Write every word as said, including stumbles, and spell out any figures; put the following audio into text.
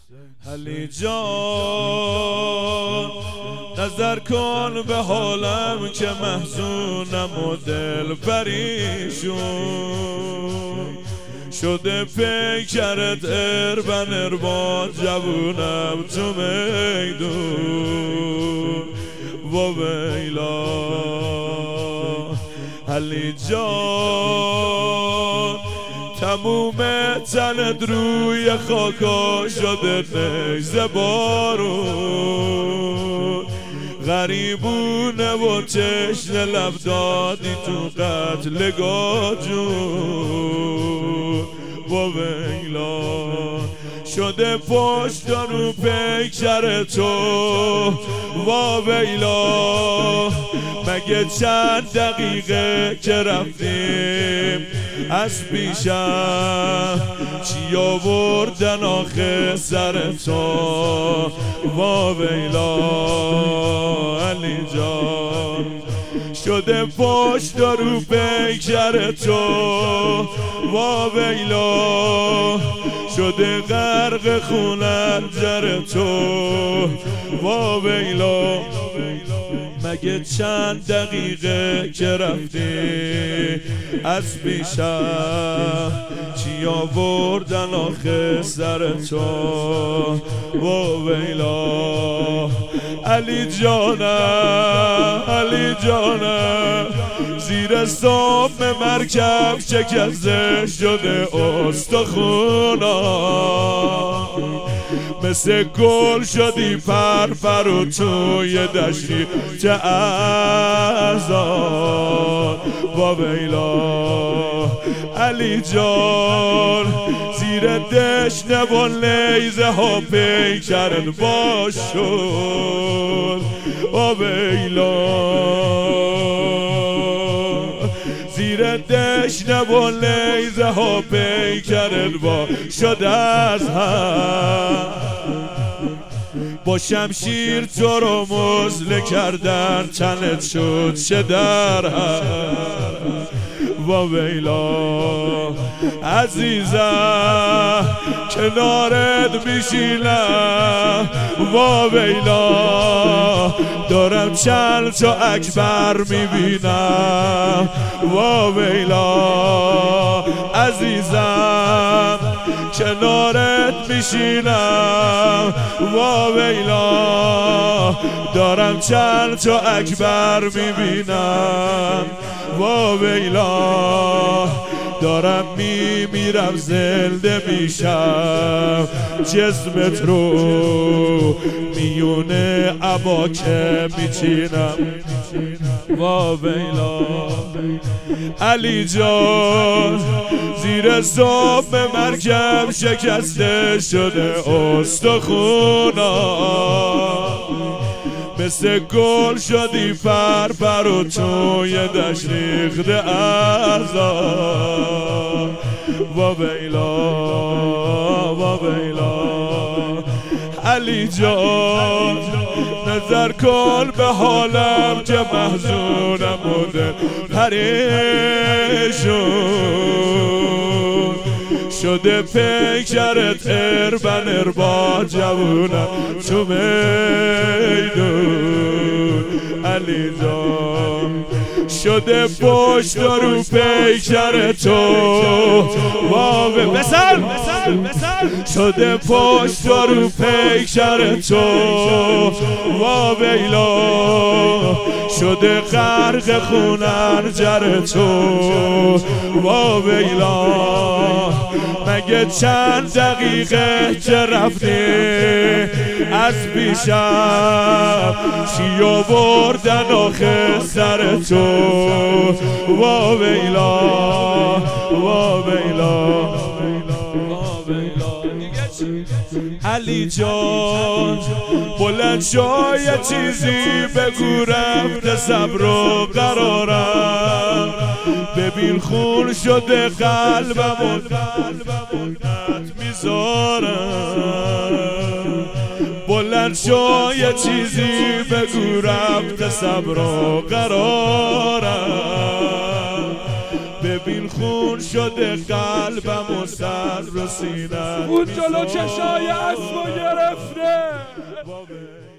علی جان نظر کن به حالم که محزونم و دل پریشون شده پیکرت اربن اربان جوونم تو میدون و ویلا علی جان تموم تنت روی خاکا شده نیزه بارون غریبونه و تشنه لب دادی تو قتل گاجون و ویلا شده پشت رو پیکر تو و ویلا مگه چند دقیقه که رفتیم از پیشم چی آوردن آخه سر تو و ویلا علی جان شده پشت رو پیکر تو و ویلا شده غرق خونن جر تو و ویلا مگه چند دقیقه که رفتی از پیشم چی آوردن آخه سر تو و ویلا علی جانم علی جانم زیر سام مرکب شکسته شده استخونا مثل گل شدی پر پر و توی دشتی چه ازان و ویلا علی جان زیر دشنه و لیزه ها پیکرت باشد و ویلا زیر دشنه و لیزه ها پیکرت باشد از هم با شمشیر تو رو مزله کردن تنت شد چه در هم و ویلا عزیزم کنارت میشینم و ویلا دارم چند تا اکبر میبینم و ویلا عزیزم کنارت میشینم و ویلا دارم چند تا اکبر میبینم و ویلا دارم میمیرم زنده میشم جسمت رو میونه عبا که میچینم و ویلا علی جان زیر صبح مرکب شکسته شده استخونا مثل گل شدی پر پر و توی دشت ریخته ازا و ویلا و ویلا علی جان نظر کن به حالم که محزونم و دل پریشون شده پیکرت اربن اربا جوونم تو میدون علی جان شده پشت رو پیکر تو واوه بسر شده پشت رو پیکر تو و ویلا شده غرق خونن جر تو و ویلا مگه چند دقیقه که رفتی از پیشم چی آوردن آخه سر تو و ویلا و ویلا علی جان بلند شو یه چیزی بگو رفته صبر و قرارم ببین خون شده قلبم و قلبت میذارم بلند شو یه چیزی بگو رفته صبر و قرارم ببین خون شده قلبم و سر و سینت اون جلو چشای اسبای صفره